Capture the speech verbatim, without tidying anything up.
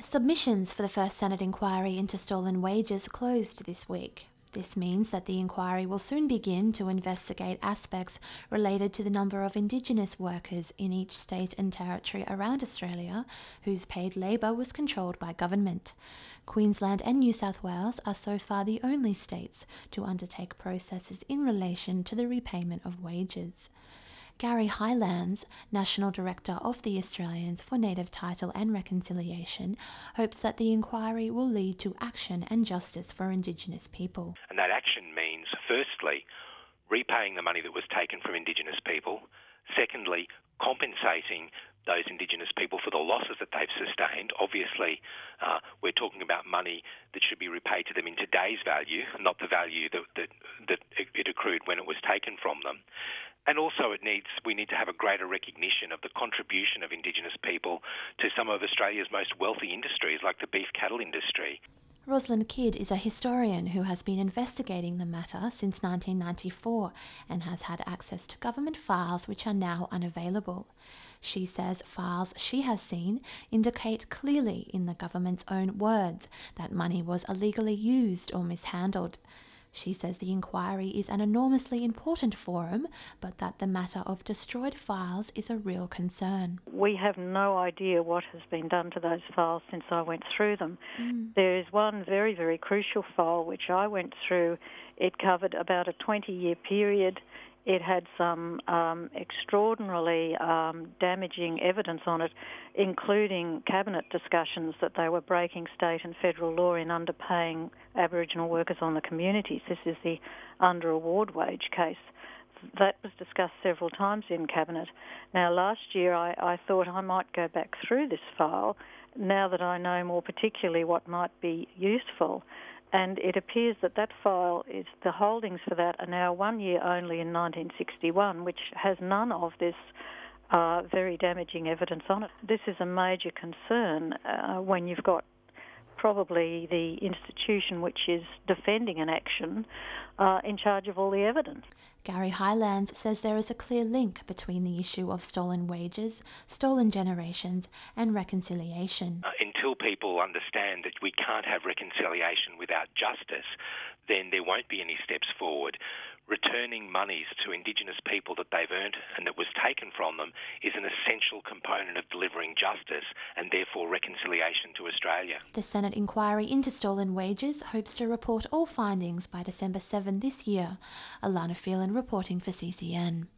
Submissions for the first Senate inquiry into stolen wages closed this week. This means that the inquiry will soon begin to investigate aspects related to the number of Indigenous workers in each state and territory around Australia whose paid labour was controlled by government. Queensland and New South Wales are so far the only states to undertake processes in relation to the repayment of wages. Gary Highlands, National Director of the Australians for Native Title and Reconciliation, hopes that the inquiry will lead to action and justice for Indigenous people. And that action means, firstly, repaying the money that was taken from Indigenous people. Secondly, compensating those Indigenous people for the losses that they've sustained. Obviously, uh, we're talking about money that should be repaid to them in today's value, not the value that, that, that it accrued when it was taken from them. And also it needs, we need to have a greater recognition of the contribution of Indigenous people to some of Australia's most wealthy industries, like the beef cattle industry. Rosalind Kidd is a historian who has been investigating the matter since nineteen ninety-four and has had access to government files which are now unavailable. She says files she has seen indicate clearly in the government's own words that money was illegally used or mishandled. She says the inquiry is an enormously important forum, but that the matter of destroyed files is a real concern. We have no idea what has been done to those files since I went through them. Mm. There is one very, very crucial file which I went through. It covered about a twenty-year period. It had some um, extraordinarily um, damaging evidence on it, including cabinet discussions that they were breaking state and federal law in underpaying Aboriginal workers on the communities. This is the under-award wage case. That was discussed several times in cabinet. Now, last year I, I thought I might go back through this file now that I know more particularly what might be useful. And it appears that that file, is the holdings for that are now one year only in nineteen sixty-one, which has none of this uh, very damaging evidence on it. This is a major concern uh, when you've got probably the institution which is defending an action uh, in charge of all the evidence. Gary Highlands says there is a clear link between the issue of stolen wages, stolen generations and reconciliation. Uh, until people understand that we can't have reconciliation without justice, then there won't be any steps forward. Returning monies to Indigenous people that they've earned and that was taken from them is an essential component of delivering justice and therefore reconciliation to Australia. The Senate inquiry into stolen wages hopes to report all findings by December seventh this year. Alana Phelan reporting for C C N.